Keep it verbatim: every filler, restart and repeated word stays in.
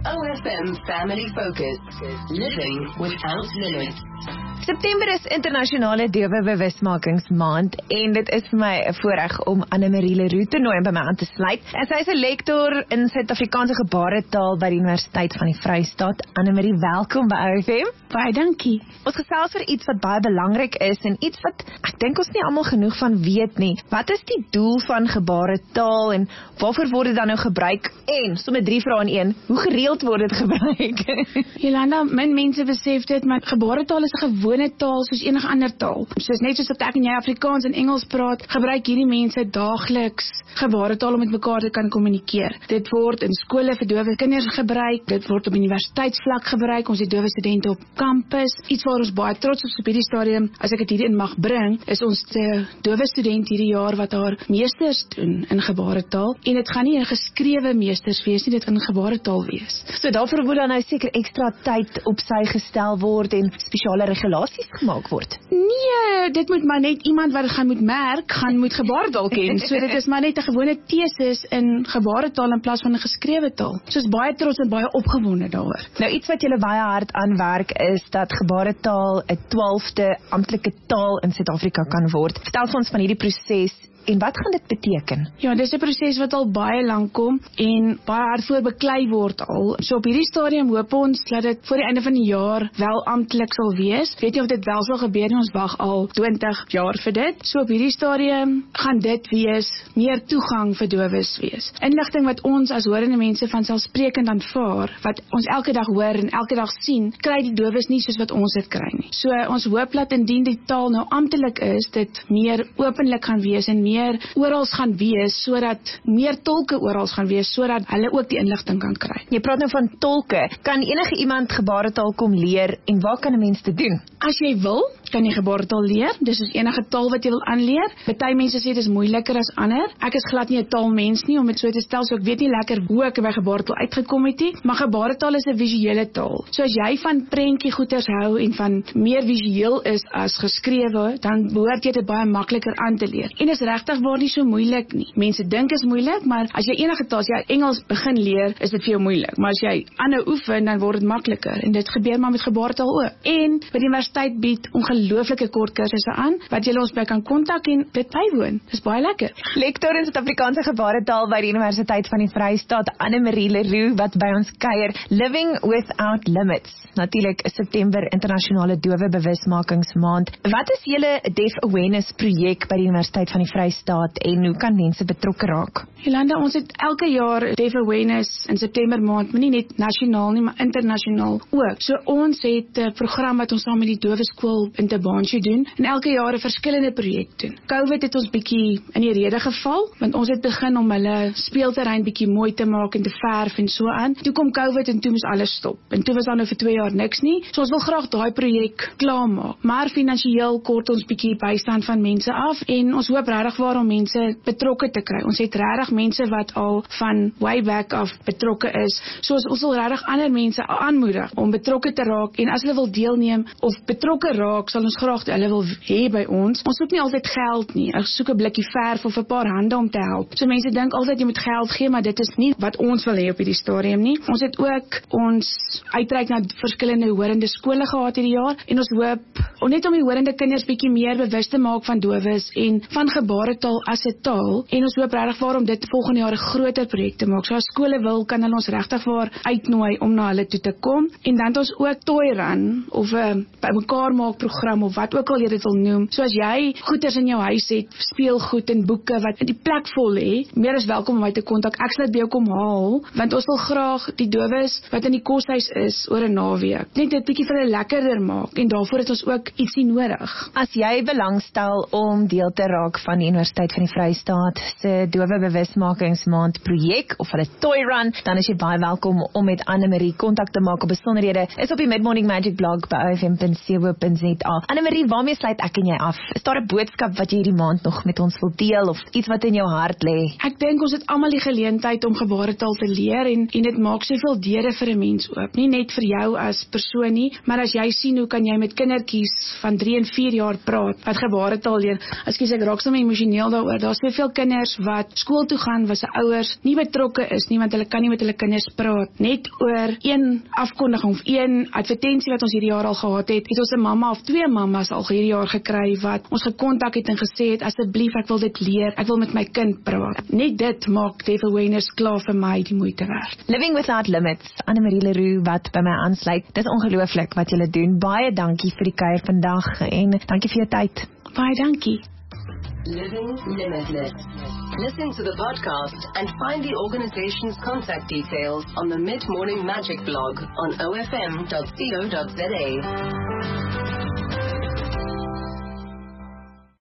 O F M Family Focus. Living without limits. September is internasionale dowe bewusmakingsmaand en dit is vir my 'n voorreg om Anne-Marie Leroux toernooi by my aan te sluit. En sy is 'n lektor in Suid-Afrikaanse gebaretaal by die Universiteit van die Vrystaat. Anne-Marie, welkom by O F M. Baie dankie. Ons gesels vir iets wat baie belangrik is en iets wat ek dink ons nie almal genoeg van weet nie. Wat is die doel van gebaretaal en waarvoor word dit dan nou gebruik? En sommer drie vrae in een, hoe gereeld word dit gebruik? Jolanda, min mense besef dit, maar gebaretaal is 'n gewone taal soos enige ander taal. Soos net soos dat ek en jy Afrikaans en Engels praat, gebruik hierdie mense daagliks gebaretaal om met mekaar te kan kommunikeer. Dit word in skole vir dowe kinders gebruik, dit word op universiteitsvlak gebruik, ons het dowe studente op kampus. Iets waar ons baie trots is op hierdie stadium, as ek dit hierin mag bring, is ons de dowe student hierdie jaar wat haar meesters doen in gebaretaal, en dit gaan nie 'n geskrewe meesters wees nie, dit gaan gebaretaal wees. So daarvoor moet dan nou seker ekstra tyd op sy gestel word en spesiale regulasies gemaak word. Nee, dit moet maar net iemand wat gaan moet merk, gaan moet gebaretaal ken. So dit is maar net 'n gewone tesis in gebaretaal in plaas van 'n geskrewe taal. So is baie trots en baie opgewonde daaroor. Nou iets wat julle baie hard aan werk is dat gebaretaal 'n twaalfde amptelike taal in Suid-Afrika kan word. Vertel vir ons van hierdie proses. En wat gaan dit beteken? Ja, dit is 'n proses wat al baie lank kom en baie hard voor beklei word al. So op hierdie stadium hoop ons dat dit voor die einde van die jaar wel amptelik sal wees. Weet nie of dit wel sal gebeur nie, ons wag al twintig jaar vir dit. So op hierdie stadium gaan dit wees meer toegang vir dowes wees. Inligting wat ons as horende mense van selfsprekend aanvaar, wat ons elke dag hoor en elke dag sien, kry die dowes nie soos wat ons dit kry nie. So ons hoop dat indien die taal nou amptelik is, dit meer openlik gaan wees en meer meer orals gaan wees, sodat meer tolke orals gaan wees, sodat hulle ook die inligting kan kry. Jy praat nou van tolke. Kan enige iemand gebaretaal kom leer en waar kan 'n mens dit doen? As jy wil, kan jy gebaretaal leer. Dis soos enige taal wat jy wil aanleer. Party mense sê dit is moeiliker as ander. Ek is glad nie 'n taalmens nie om dit so te stel, so ek weet nie lekker hoe ek by gebaretaal uitgekom het nie, maar gebaretaal is 'n visuele taal. So as jy van prentjie goeters hou en van meer visueel is as geskrewe, dan behoort jy dit baie makliker aan te leer. En is regtig waar nie so moeilik nie. Mense dink is moeilik, maar as jy enige taal, as jy Engels begin leer, is dit vir jou moeilik. Maar as jy aanhou oefen, dan word dit makliker. En dit gebeur maar met gebaretaal ook. En by die universiteit bied ongelooflike kort kursusse aan, wat jy ons by kan kontak en dit bywoon. Dis baie lekker. Lektor in Suid-Afrikaanse gebaretaal by die Universiteit van die Vrystaat, Anne-Marie Leroux, wat by ons kuier. Living without limits. Natuurlik is September internasionale dowe bewusmakingsmaand. Wat is julle Deaf Awareness projek by die Universiteit van die Vrystaat en hoe kan mense betrokke raak? Jolanda, ons het elke jaar Deaf Awareness in September maand, maar nie net nasionaal nie, maar internasionaal ook. So ons het 'n program wat ons saam met die dowe skool in Tabanshu doen en elke jaar 'n verskillende projek doen. COVID het ons bietjie in die rede geval, want ons het begin om hulle speelterrein bietjie mooi te maak en te verf en so aan. Toe kom COVID en toe moes alles stop. En toe was daar nou vir twee jaar niks nie. So ons wil graag daai projek klaarmaak, maar finansiëel kort ons bietjie bystand van mense af en ons hoop regtig waar om mense betrokke te kry. Ons het regtig mense wat al van way back af betrokke is. So ons wil regtig ander mense aanmoedig om betrokke te raak en as hulle wil deelneem of betrokke raak, sal ons graag hulle wil hê by ons. Ons soek nie altyd geld nie. Ons soek 'n blikkie verf of 'n paar hande om te help. So mense dink altyd jy moet geld gee, maar dit is nie wat ons wil hê op hierdie stadium nie. Ons het ook ons uitreik na verskillende horende skole gehad hierdie jaar en ons hoop om net om die horende kinders bietjie meer bewus te maak van dowes en van gebaretaal as 'n taal en ons hoop regtig waar om dit volgende jaar 'n groter projek te maak. So as skole wil, kan hulle ons regtig waar uitnooi om na hulle toe te kom en dan het ons ook toy run of 'n bymekaar maak program of wat ook al jy dit wil noem. So as jy goeders in jou huis het, speelgoed en boeke wat in die plek vol lê, meer as welkom om my te kontak. Ek sal dit by jou kom haal want ons wil graag die dowes wat in die koshuis is oor 'n naweek net dit bietjie vir hulle lekkerder maak en daarvoor het ons ook ietsie nodig. As jy belangstel om deel te raak van die Universiteit van die Vrystaat se dowe bewusmakingsmaand projek of hulle toy run, dan is jy baie welkom om met Anne-Marie kontak te maak. Op besonderhede is op die Mid Morning Magic blog by o f m punt co punt za. A. Annemarie, waarmee sluit ek en jy af? Is daar 'n boodskap wat jy hierdie maand nog met ons wil deel of iets wat in jou hart lê? Ek dink ons het almal die geleentheid om gebaretaal te leer en en dit maak soveel deure vir 'n mens oop. Nie net vir jou as persoon nie, maar as jy sien hoe kan jy met kindertjies van drie en vier jaar praat wat gebaretaal leer. Ekskuus, ek raak sommer emosioneel daaroor. Daar's soveel kinders wat skool toe gaan waar se ouers nie betrokke is nie want hulle kan nie met hulle kinders praat. Net oor een afkondiging of een advertensie wat ons hierdie jaar al gehad het, het ons 'n mamma of twee mammas al hierdie jaar gekry wat ons gekontak het en gesê het asseblief ek wil dit leer, ek wil met my kind praat. Net dit maak Deaf Awareness klaar vir my die moeite werd. Living Without Limits, Annemarie Leroux wat by my aansluit. Dit is ongelooflik wat julle doen. Baie dankie vir die kuier vandag en dankie vir jou tyd. Baie dankie. Living Limitless. Listen to the podcast and find the organization's contact details on the Mid Morning Magic blog on o f m dot co dot z a.